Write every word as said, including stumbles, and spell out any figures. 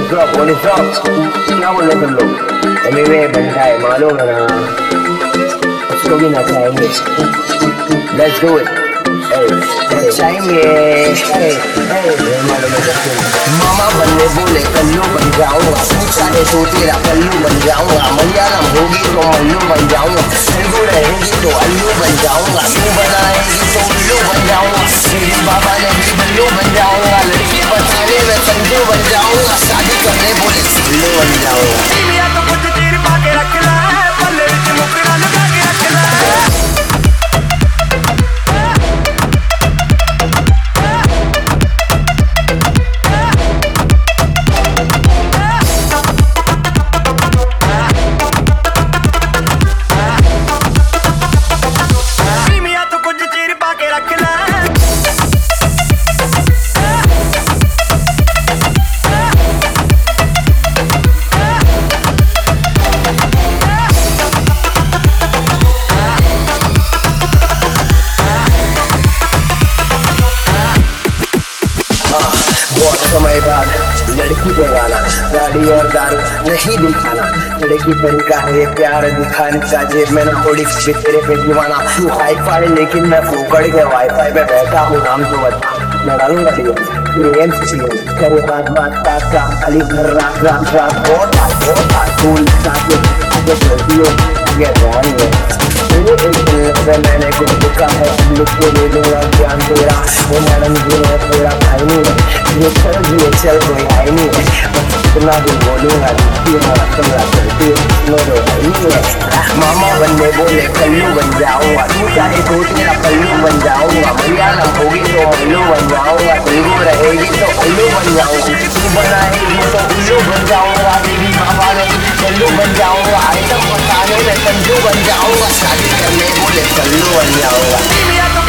Drop what is drop क्या बोल रहे तुम लोग एनीवे बनता है मालूम है ना उसको भी नचाएंगे लेट्स डू इट नचाएंगे मामा बनने बोले कल्लू बन जाऊंगा पूछा है तो तेरा कल्लू बन जाऊंगा मलयालम होगी तो मल्लू बन जाऊंगा तेलुगु रहेगी तो अल्लू बन जाऊंगा तू बनाएगी तो उल्लू बन जाऊंगा मेरे बाबा ने भी बल्लू बन जाऊंगा लड़की बताने में संजू बन जाऊंगा शादी करने बोले सिल्लू बन जाऊंगा तो कुछ तीर पाके रख ला पल्ले विच मुकड़ा लगा के रख ला बहुत समय बाद लड़की को गाना गाड़ी और दारू नहीं दिखाना लड़की तरीका है ये प्यार दिखाने का जेब में ना थोड़ी तेरे पे दीवाना तू हाई फाई लेकिन मैं फूकड़ के वाईफाई पे बैठा हूँ नाम तो बता मैं डालूंगा प्रेम चाहिए करे बात बात बात का खाली घर रात रात रात बहुत बहुत फूल आगे आगे चलती है आगे जाएंगे मैंने कुछ लिखा है लिख के दे दूंगा ज्ञान तेरा वो मैडम जी ने तेरा भाई नहीं है ये चल ये चल कोई आई नहीं है बस इतना भी बोलूंगा चलती मेरे भाई नहीं है मामा बनने बोले कल्लू बन जाऊंगा तू चाहे तो तेरा कल्लू बन जाऊंगा मलयालम होगी तो अल्लू बन जाऊंगा तेलुगु रहेगी तो अल्लू बन जाऊंगा तू बनाएगी तो उल्लू बन जाऊंगा मेरी मामा ने कल्लू बन जाऊंगा आइटम बताने में संजू बन जाऊंगा शादी करने बोले कल्लू बन जाऊंगा।